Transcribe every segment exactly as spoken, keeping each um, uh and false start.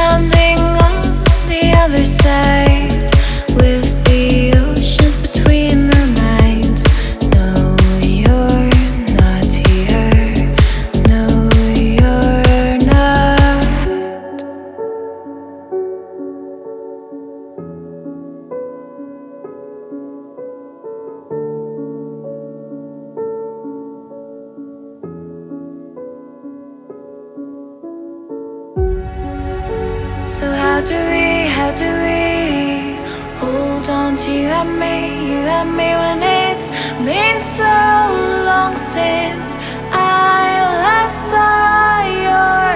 standing on the other side with the oceans between our minds. No, you're not here. No, you're not. So how do we, how do we hold on to you and me, you and me when it's been so long since I last saw your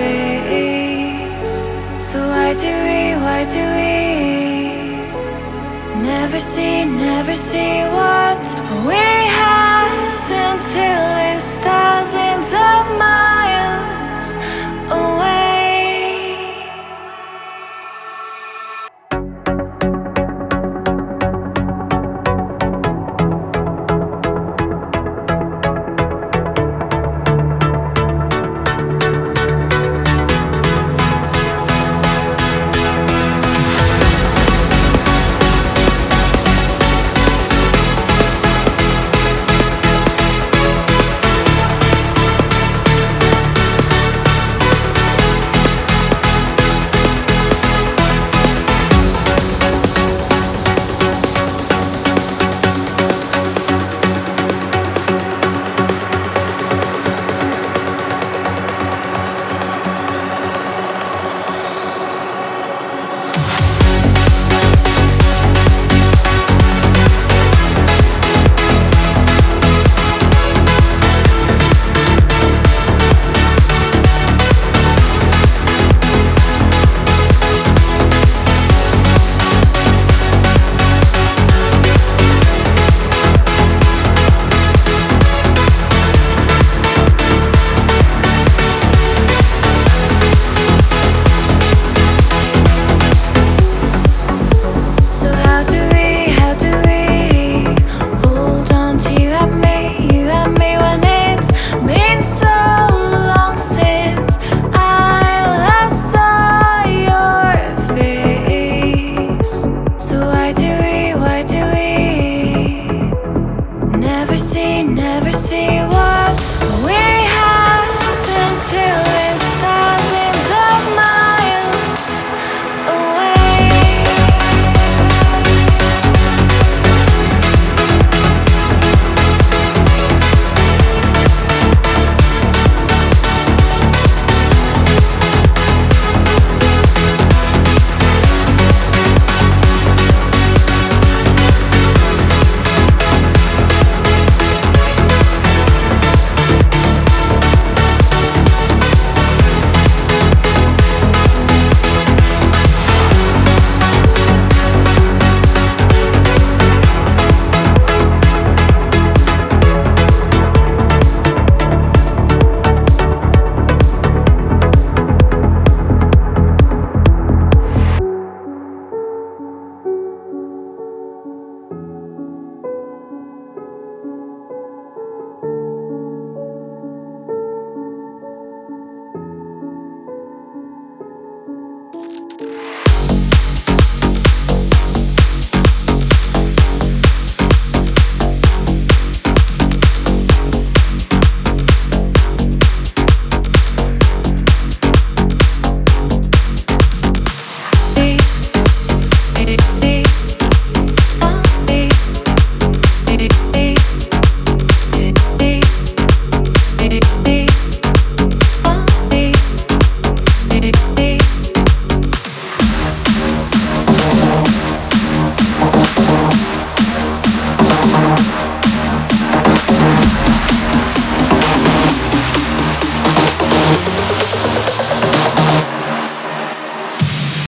face? So why do we, why do we never see, never see what we have until it's thousands of miles